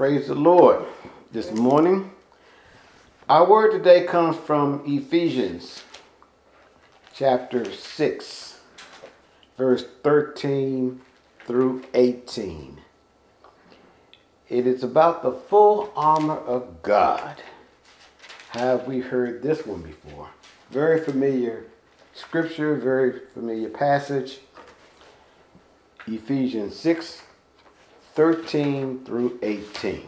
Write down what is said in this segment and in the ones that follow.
Praise the Lord. This morning, our word today comes from Ephesians chapter 6, verse 13 through 18. It is about the full armor of God. Have we heard this one before? Very familiar scripture, very familiar passage. Ephesians 6, 13 through 18.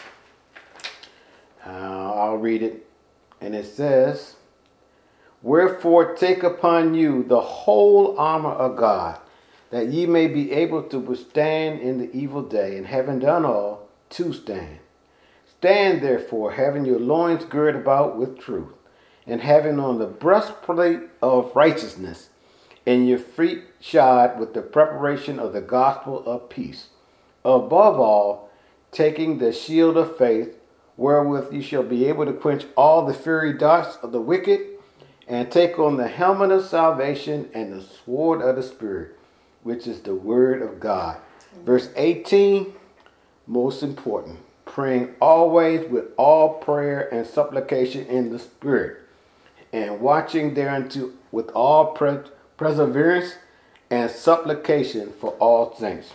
I'll read it, and it says, "Wherefore take upon you the whole armor of God, that ye may be able to withstand in the evil day, and having done all, to stand. Stand therefore, having your loins girt about with truth, and having on the breastplate of righteousness, and your feet shod with the preparation of the gospel of peace. Above all, taking the shield of faith, wherewith you shall be able to quench all the fiery darts of the wicked, and take on the helmet of salvation and the sword of the Spirit, which is the word of God." Verse 18, most important. "Praying always with all prayer and supplication in the Spirit, and watching thereunto with all perseverance and supplication for all saints."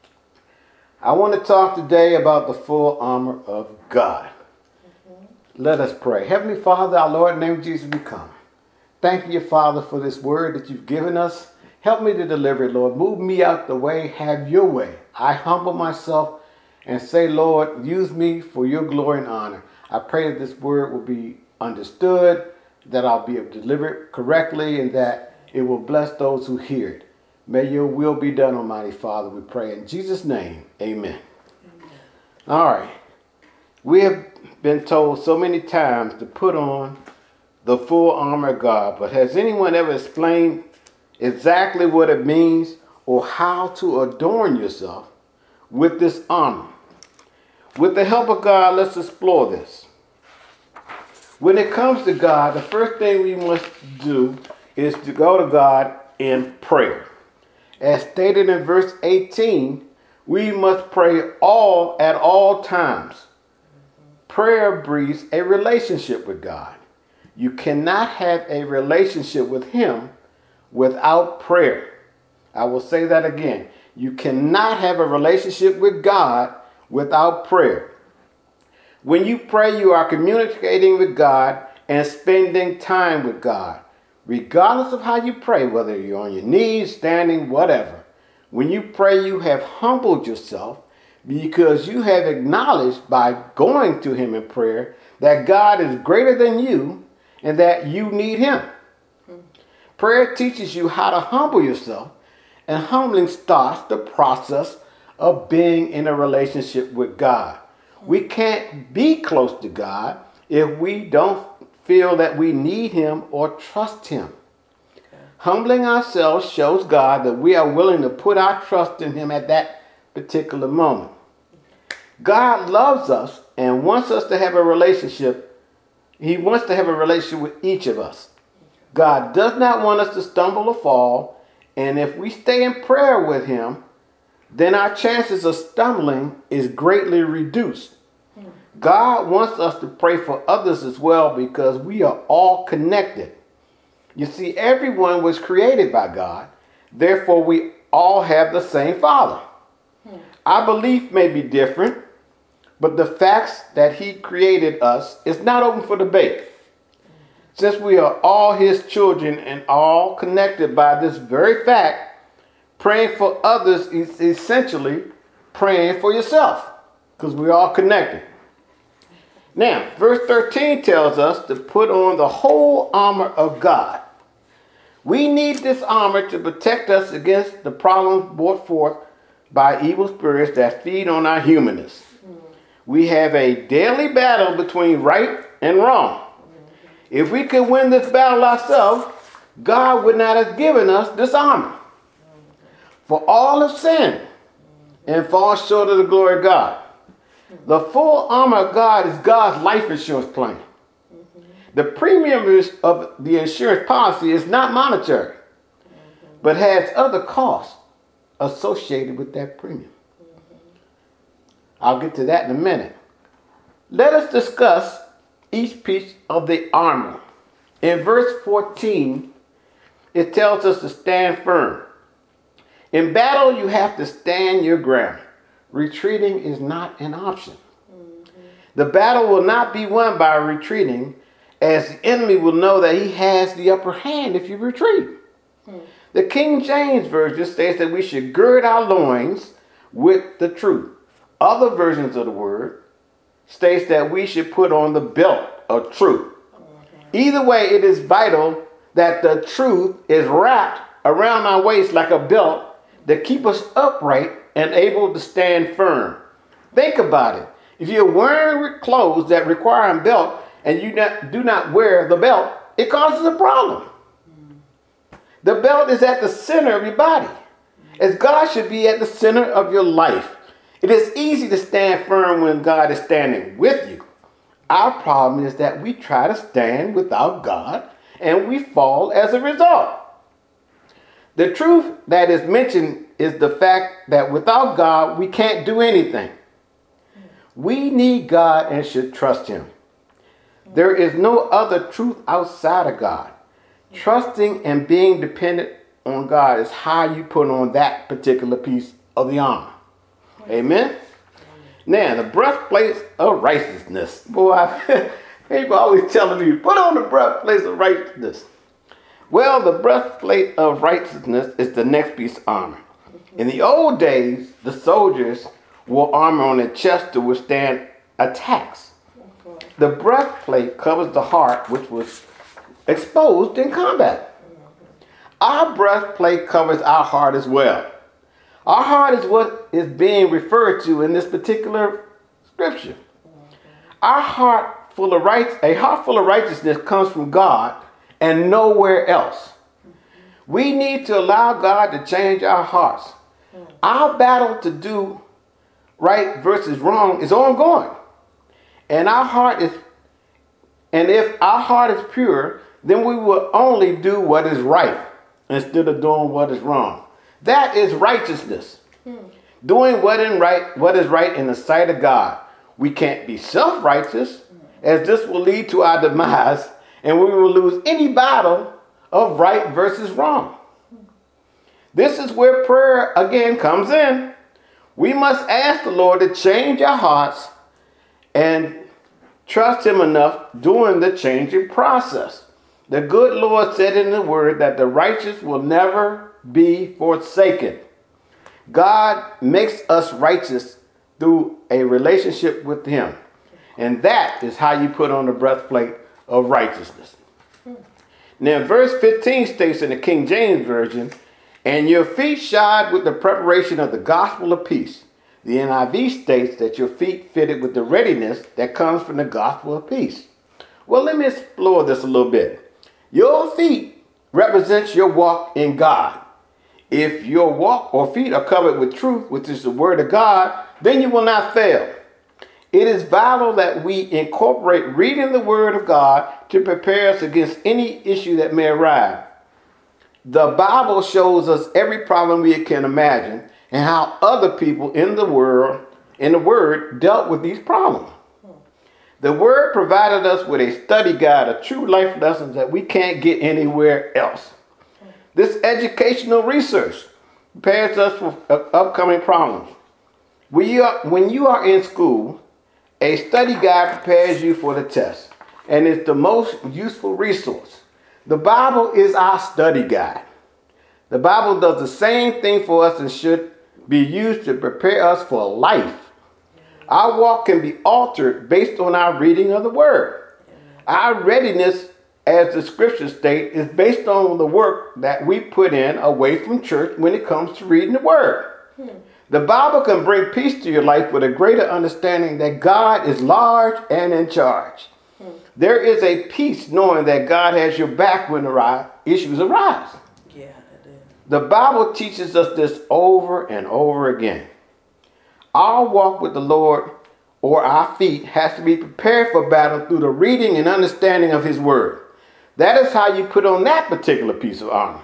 I want to talk today about the full armor of God. Let us pray. Heavenly Father, our Lord, in the name of Jesus, we come. Thank you, Father, for this word that you've given us. Help me to deliver it, Lord. Move me out the way. Have your way. I humble myself and say, Lord, use me for your glory and honor. I pray that this word will be understood, that I'll be able to deliver it correctly, and that it will bless those who hear it. May your will be done, Almighty Father, we pray in Jesus' name. Amen. All right. We have been told so many times to put on the full armor of God, but has anyone ever explained exactly what it means or how to adorn yourself with this armor? With the help of God, let's explore this. When it comes to God, the first thing we must do is to go to God in prayer. As stated in verse 18, we must pray at all times. Prayer breeds a relationship with God. You cannot have a relationship with Him without prayer. I will say that again. You cannot have a relationship with God without prayer. When you pray, you are communicating with God and spending time with God. Regardless of how you pray, whether you're on your knees, standing, whatever. When you pray, you have humbled yourself because you have acknowledged by going to Him in prayer that God is greater than you and that you need Him. Prayer teaches you how to humble yourself, and humbling starts the process of being in a relationship with God. We can't be close to God if we don't feel that we need Him or trust Him. Humbling ourselves shows God that we are willing to put our trust in Him at that particular moment. God loves us and wants us to have a relationship. He wants to have a relationship with each of us. God does not want us to stumble or fall, and if we stay in prayer with Him, then our chances of stumbling is greatly reduced. God wants us to pray for others as well because we are all connected. You see, everyone was created by God. Therefore, we all have the same Father. Our belief may be different, but the facts that He created us is not open for debate. Since we are all His children and all connected by this very fact, praying for others is essentially praying for yourself because we're all connected. Now, verse 13 tells us to put on the whole armor of God. We need this armor to protect us against the problems brought forth by evil spirits that feed on our humanness. We have a daily battle between right and wrong. If we could win this battle ourselves, God would not have given us this armor. For all have sinned and fall short of the glory of God. The full armor of God is God's life insurance plan. The premium of the insurance policy is not monetary, but has other costs associated with that premium. I'll get to that in a minute. Let us discuss each piece of the armor. In verse 14, it tells us to stand firm. In battle, you have to stand your ground. Retreating is not an option. The battle will not be won by retreating, as the enemy will know that he has the upper hand if you retreat. The King James Version states that we should gird our loins with the truth. Other versions of the word states that we should put on the belt of truth. Either way, it is vital that the truth is wrapped around our waist like a belt that keep us upright and able to stand firm. Think about it. If you're wearing clothes that require a belt and you do not wear the belt, it causes a problem. The belt is at the center of your body, as God should be at the center of your life. It is easy to stand firm when God is standing with you. Our problem is that we try to stand without God and we fall as a result. The truth that is mentioned is the fact that without God, we can't do anything. We need God and should trust Him. There is no other truth outside of God. Trusting and being dependent on God is how you put on that particular piece of the armor. Amen? Now, the breastplate of righteousness. Boy, people always telling me, put on the breastplate of righteousness. Well, the breastplate of righteousness is the next piece of armor. In the old days, the soldiers wore armor on their chest to withstand attacks. The breastplate covers the heart, which was exposed in combat. Our breastplate covers our heart as well. Our heart is what is being referred to in this particular scripture. A heart full of righteousness comes from God and nowhere else. We need to allow God to change our hearts. Our battle to do right versus wrong is ongoing. And if our heart is pure, then we will only do what is right instead of doing what is wrong. That is righteousness. Doing what is right in the sight of God. We can't be self-righteous, as this will lead to our demise, and we will lose any battle of right versus wrong. This is where prayer again comes in. We must ask the Lord to change our hearts and trust Him enough during the changing process. The good Lord said in the word that the righteous will never be forsaken. God makes us righteous through a relationship with Him. And that is how you put on the breastplate of righteousness. Now, verse 15 states in the King James Version, and your feet shod with the preparation of the gospel of peace. The NIV states that your feet fitted with the readiness that comes from the gospel of peace. Well, let me explore this a little bit. Your feet represents your walk in God. If your walk or feet are covered with truth, which is the word of God, then you will not fail. It is vital that we incorporate reading the word of God to prepare us against any issue that may arise. The Bible shows us every problem we can imagine and how other people in the word dealt with these problems. The word provided us with a study guide of true life lessons that we can't get anywhere else. This educational research prepares us for upcoming problems. When you are in school, a study guide prepares you for the test, and it's the most useful resource. The Bible is our study guide. The Bible does the same thing for us and should be used to prepare us for life. Our walk can be altered based on our reading of the Word. Our readiness, as the scriptures state, is based on the work that we put in away from church when it comes to reading the Word. The Bible can bring peace to your life with a greater understanding that God is large and in charge. There is a peace knowing that God has your back when issues arise. Yeah, it is. The Bible teaches us this over and over again. Our walk with the Lord, or our feet, has to be prepared for battle through the reading and understanding of His Word. That is how you put on that particular piece of armor.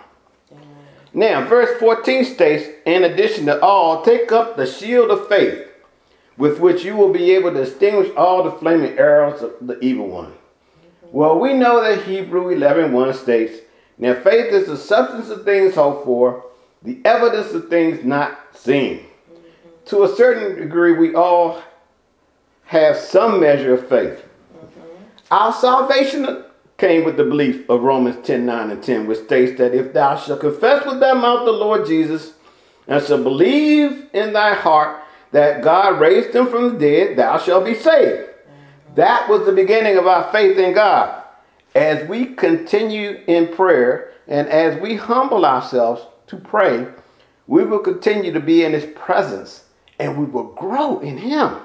Now, verse 14 states, in addition to all, take up the shield of faith, with which you will be able to extinguish all the flaming arrows of the evil one. Well, we know that Hebrew 11:1 states, now faith is the substance of things hoped for, the evidence of things not seen. To a certain degree, we all have some measure of faith. Our salvation came with the belief of Romans 10:9 and 10, which states that if thou shalt confess with thy mouth the Lord Jesus, and shalt believe in thy heart that God raised him from the dead, thou shalt be saved. That was the beginning of our faith in God. As we continue in prayer and as we humble ourselves to pray, we will continue to be in his presence and we will grow in him.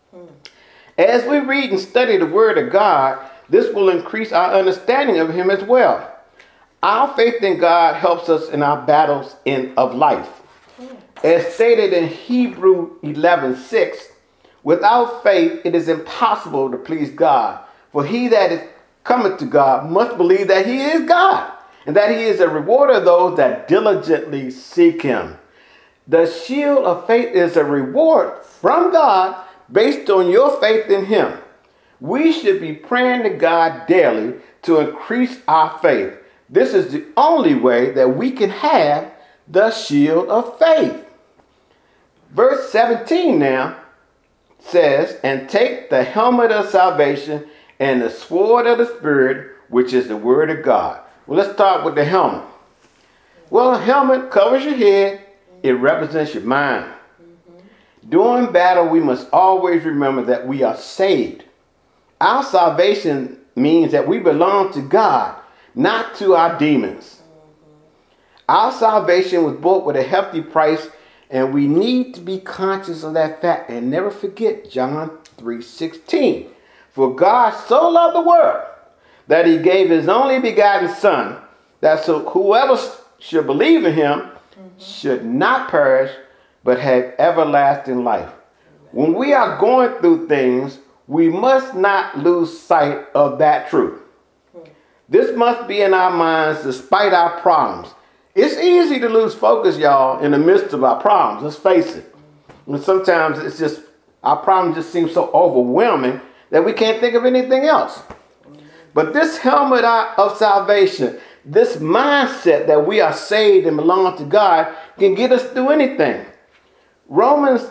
As we read and study the word of God, this will increase our understanding of him as well. Our faith in God helps us in our battles of life. As stated in Hebrew 11:6, without faith it is impossible to please God. For he that is cometh to God must believe that he is God, and that he is a rewarder of those that diligently seek him. The shield of faith is a reward from God based on your faith in him. We should be praying to God daily to increase our faith. This is the only way that we can have the shield of faith. Verse 17 now says, and take the helmet of salvation and the sword of the Spirit, which is the word of God. Well, let's start with the helmet. Well, a helmet covers your head. It represents your mind. During battle, we must always remember that we are saved. Our salvation means that we belong to God, not to our demons. Our salvation was bought with a hefty price, and we need to be conscious of that fact and never forget John 3:16. For God so loved the world that he gave his only begotten Son, that so whoever should believe in him should not perish, but have everlasting life. When we are going through things, we must not lose sight of that truth. This must be in our minds despite our problems. It's easy to lose focus, y'all, in the midst of our problems. Let's face it. And sometimes it's just, our problems just seem so overwhelming that we can't think of anything else. But this helmet of salvation, this mindset that we are saved and belong to God, can get us through anything. Romans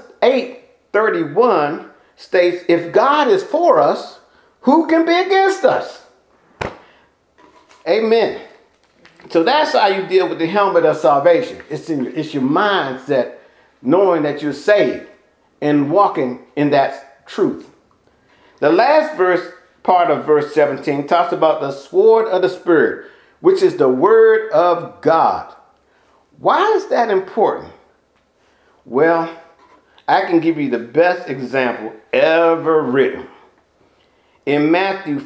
8:31 states, if God is for us, who can be against us? Amen. So that's how you deal with the helmet of salvation. It's your mindset, knowing that you're saved and walking in that truth. The last part of verse 17 talks about the sword of the Spirit, which is the word of God. Why is that important? Well, I can give you the best example ever written. In Matthew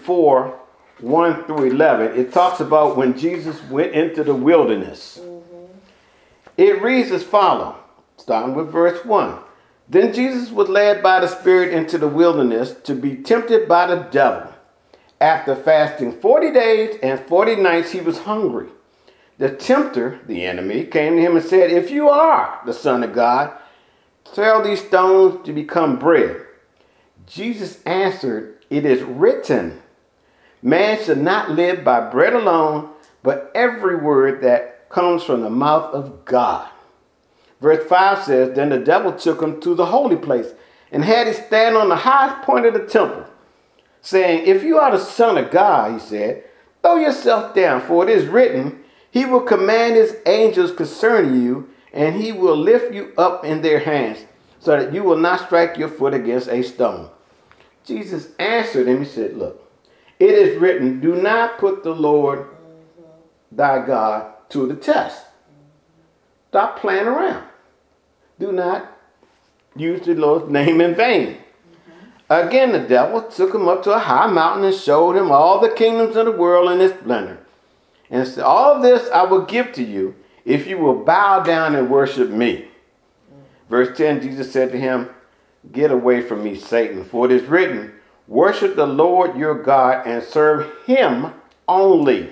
4:1-11, it talks about when Jesus went into the wilderness. It reads as follows, starting with verse 1. Then Jesus was led by the Spirit into the wilderness to be tempted by the devil. After fasting 40 days and 40 nights, he was hungry. The tempter, the enemy, came to him and said, if you are the Son of God, tell these stones to become bread. Jesus answered, it is written, man should not live by bread alone, but every word that comes from the mouth of God. Verse 5 says, then the devil took him to the holy place and had him stand on the highest point of the temple, saying, if you are the Son of God, he said, throw yourself down, for it is written, he will command his angels concerning you, and he will lift you up in their hands, so that you will not strike your foot against a stone. Jesus answered him, he said, look, it is written, do not put the Lord thy God to the test. Stop playing around. Do not use the Lord's name in vain. Again, the devil took him up to a high mountain and showed him all the kingdoms of the world in its splendor. And said, all this I will give to you if you will bow down and worship me. Verse 10, Jesus said to him, get away from me, Satan, for it is written, worship the Lord your God and serve him only.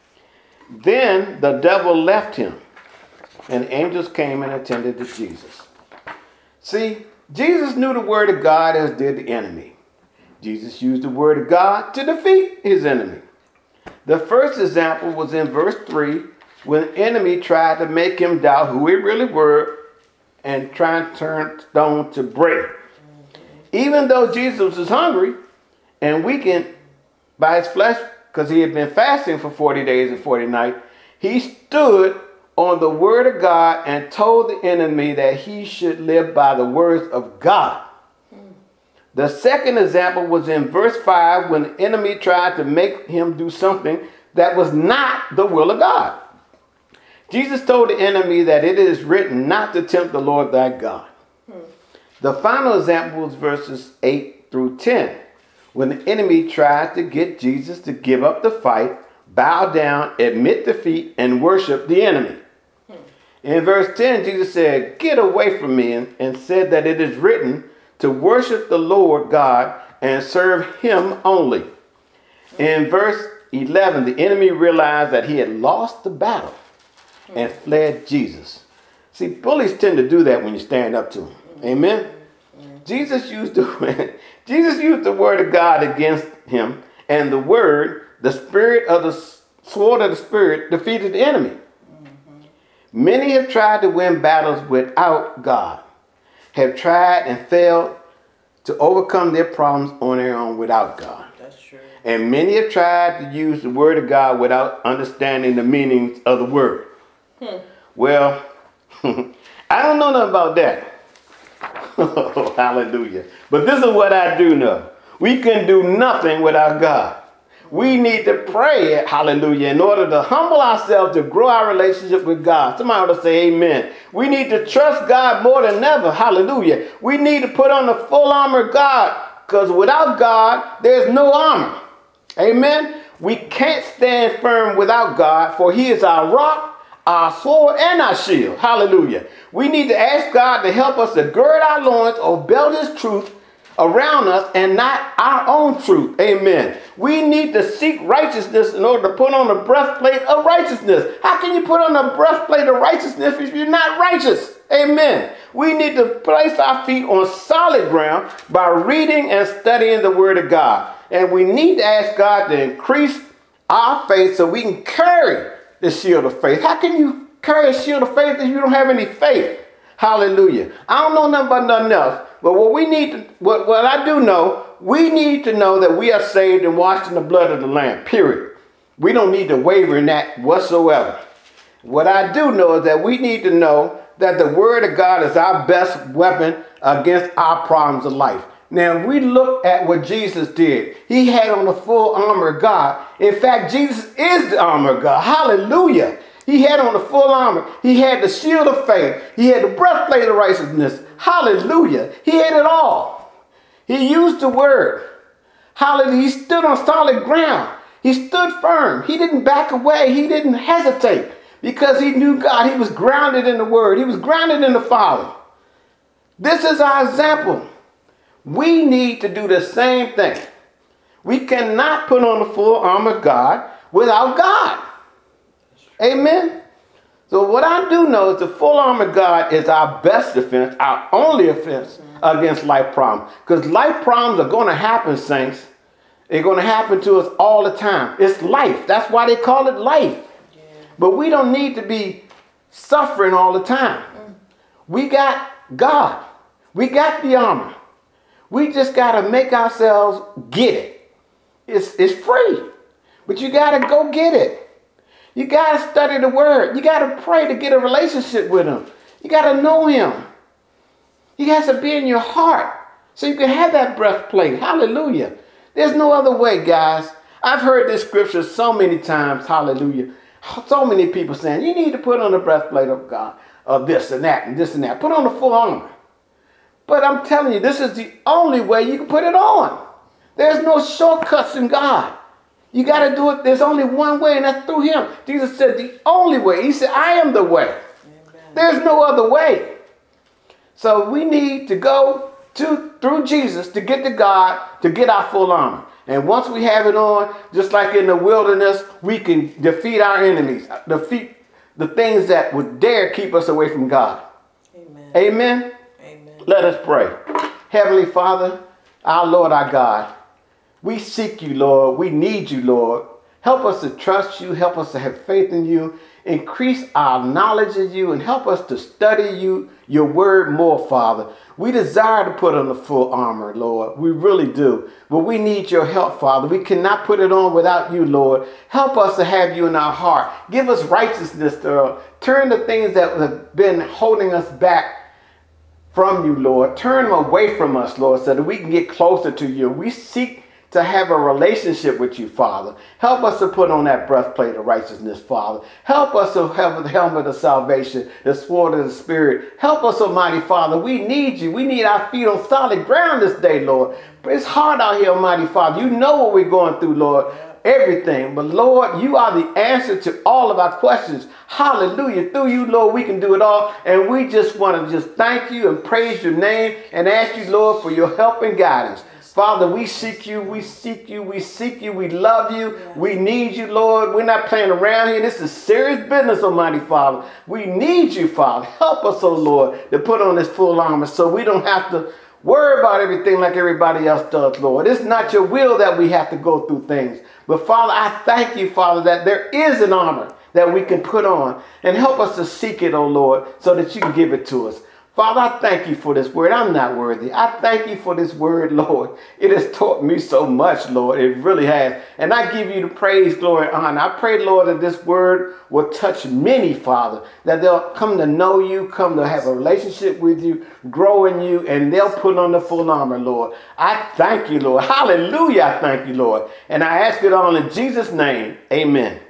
Then the devil left him, and angels came and attended to Jesus. See, Jesus knew the word of God as did the enemy. Jesus used the word of God to defeat his enemy. The first example was in verse 3 when the enemy tried to make him doubt who he really were and try to turn stone to bread. Even though Jesus was hungry and weakened by his flesh because he had been fasting for 40 days and 40 nights, he stood on the word of God and told the enemy that he should live by the words of God. The second example was in verse 5 when the enemy tried to make him do something that was not the will of God. Jesus told the enemy that it is written not to tempt the Lord thy God. The final example was verses 8 through 10 when the enemy tried to get Jesus to give up the fight, bow down, admit defeat, and worship the enemy. In verse 10, Jesus said, "Get away from me," and said that it is written to worship the Lord God and serve him only. In verse 11, the enemy realized that he had lost the battle and fled Jesus. See, bullies tend to do that when you stand up to them. Amen? Jesus used the word of God against him, and the word, the spirit of the sword of the spirit, defeated the enemy. Many have tried to win battles without God, have tried and failed to overcome their problems on their own without God. That's true. And many have tried to use the word of God without understanding the meanings of the word. Well, I don't know nothing about that. Hallelujah. But this is what I do know. We can do nothing without God. We need to pray, hallelujah, in order to humble ourselves to grow our relationship with God. Somebody ought to say amen. We need to trust God more than ever, hallelujah. We need to put on the full armor of God, because without God, there's no armor. Amen. We can't stand firm without God, for he is our rock, our sword, and our shield. Hallelujah. We need to ask God to help us to gird our loins or belt his truth around us and not our own truth. Amen. We need to seek righteousness in order to put on the breastplate of righteousness. How can you put on the breastplate of righteousness if you're not righteous? Amen. We need to place our feet on solid ground by reading and studying the word of God. And we need to ask God to increase our faith so we can carry the shield of faith. How can you carry a shield of faith if you don't have any faith? Hallelujah. I don't know nothing about nothing else. But what I do know, we need to know that we are saved and washed in the blood of the Lamb, period. We don't need to waver in that whatsoever. What I do know is that we need to know that the word of God is our best weapon against our problems of life. Now, we look at what Jesus did. He had on the full armor of God. In fact, Jesus is the armor of God. Hallelujah. He had on the full armor. He had the shield of faith. He had the breastplate of righteousness. Hallelujah. He had it all. He used the word. Hallelujah. He stood on solid ground. He stood firm. He didn't back away. He didn't hesitate because he knew God. He was grounded in the word. He was grounded in the Father. This is our example. We need to do the same thing. We cannot put on the full armor of God without God. Amen. So what I do know is the full armor of God is our best defense, our only defense against life problems. Because life problems are going to happen, saints. They're going to happen to us all the time. It's life. That's why they call it life. Yeah. But we don't need to be suffering all the time. We got God. We got the armor. We just got to make ourselves get it. It's free. But you got to go get it. You got to study the word. You got to pray to get a relationship with him. You got to know him. He has to be in your heart so you can have that breastplate. Hallelujah. There's no other way, guys. I've heard this scripture so many times. Hallelujah. So many people saying, you need to put on the breastplate of God, of this and that and this and that. Put on the full armor. But I'm telling you, this is the only way you can put it on. There's no shortcuts in God. You got to do it. There's only one way, and that's through him. Jesus said the only way. He said, I am the way. Amen. There's no other way. So we need to go through Jesus to get to God, to get our full armor. And once we have it on, just like in the wilderness, we can defeat our enemies, defeat the things that would dare keep us away from God. Amen. Amen. Amen. Let us pray. Heavenly Father, our Lord, our God, we seek you, Lord. We need you, Lord. Help us to trust you. Help us to have faith in you. Increase our knowledge of you and help us to study you, your word more, Father. We desire to put on the full armor, Lord. We really do. But we need your help, Father. We cannot put it on without you, Lord. Help us to have you in our heart. Give us righteousness, Lord. Turn the things that have been holding us back from you, Lord. Turn them away from us, Lord, so that we can get closer to you. We seek to have a relationship with you, Father. Help us to put on that breastplate of righteousness, Father. Help us to have the helmet of salvation, the sword of the Spirit. Help us, Almighty Father. We need you. We need our feet on solid ground this day, Lord. But it's hard out here, Almighty Father. You know what we're going through, Lord. Everything. But Lord, you are the answer to all of our questions. Hallelujah. Through you, Lord, we can do it all. And we just want to just thank you and praise your name and ask you, Lord, for your help and guidance. Father, we seek you, we seek you, we seek you, we love you, we need you, Lord. We're not playing around here. This is serious business, Almighty Father. We need you, Father. Help us, oh Lord, to put on this full armor so we don't have to worry about everything like everybody else does, Lord. It's not your will that we have to go through things. But Father, I thank you, Father, that there is an armor that we can put on and help us to seek it, oh Lord, so that you can give it to us. Father, I thank you for this word. I'm not worthy. I thank you for this word, Lord. It has taught me so much, Lord. It really has. And I give you the praise, glory, and honor. I pray, Lord, that this word will touch many, Father, that they'll come to know you, come to have a relationship with you, grow in you, and they'll put on the full armor, Lord. I thank you, Lord. Hallelujah. I thank you, Lord. And I ask it all in Jesus' name. Amen.